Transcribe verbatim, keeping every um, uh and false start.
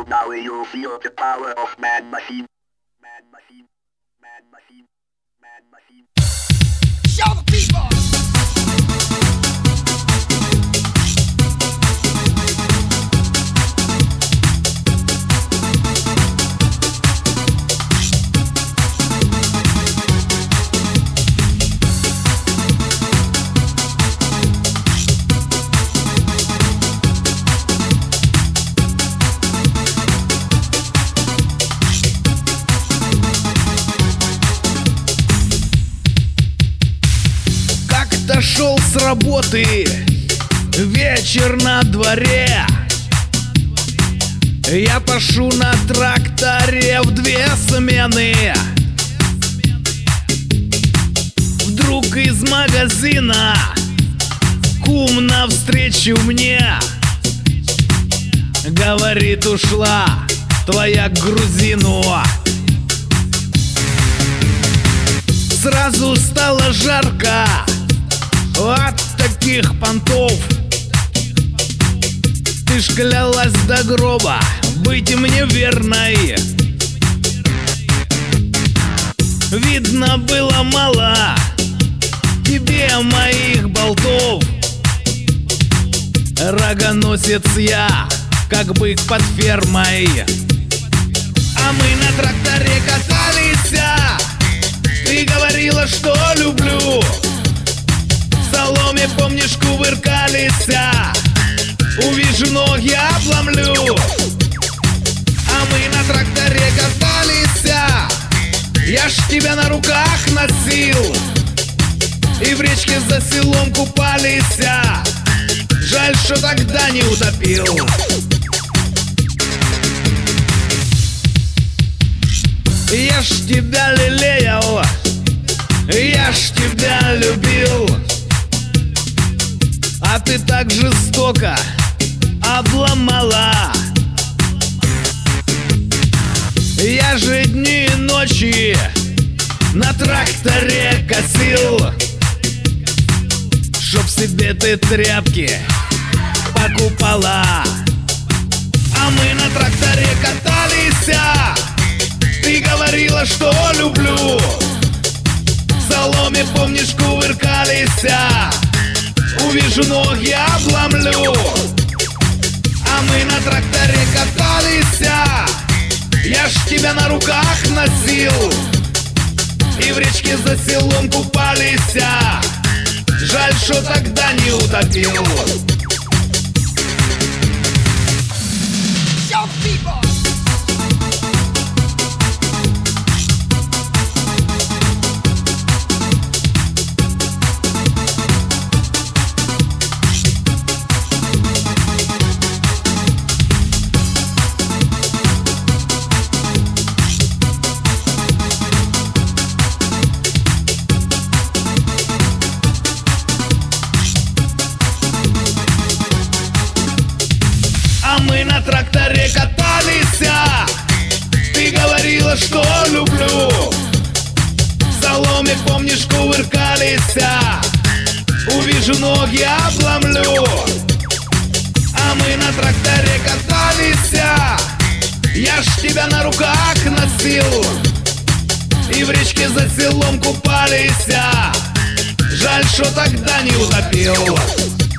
now you feel the power of Man Machine. Man Machine, Man Machine, Man Machine. Show the people! Шел с работы, вечер на дворе. Я пашу на тракторе в две смены. Вдруг из магазина кум навстречу мне говорит: ушла твоя к грузину. Сразу стало жарко от таких понтов. Ты ж клялась до гроба быть мне верной. Видно было мало тебе моих болтов. Рогоносец я, как бык под фермой. А мы на тракторе катались. Ты говорила, что люблю. В соломе, помнишь, кувыркались. Увижу ноги, обломлю. А мы на тракторе катались. Я ж тебя на руках носил. И в речке за селом купались. Жаль, что тогда не утопил. Я ж тебя лелеял, я ж тебя любил. А ты так жестоко обломала. Я же дни и ночи на тракторе косил, чтоб себе ты тряпки покупала. А мы на тракторе катались. Ты говорила, что люблю. В соломе, помнишь, кувыркались. Увижу ноги, обломлю. А мы на тракторе катались. Я ж тебя на руках носил. И в речке за селом купались. Жаль, что тогда не утопил. Мы на тракторе катались. Ты говорила, что люблю. В соломе, помнишь, кувыркались. Увижу ноги, обломлю. А мы на тракторе катались. Я ж тебя на руках носил. И в речке за селом купались. Жаль, что тогда не утопил.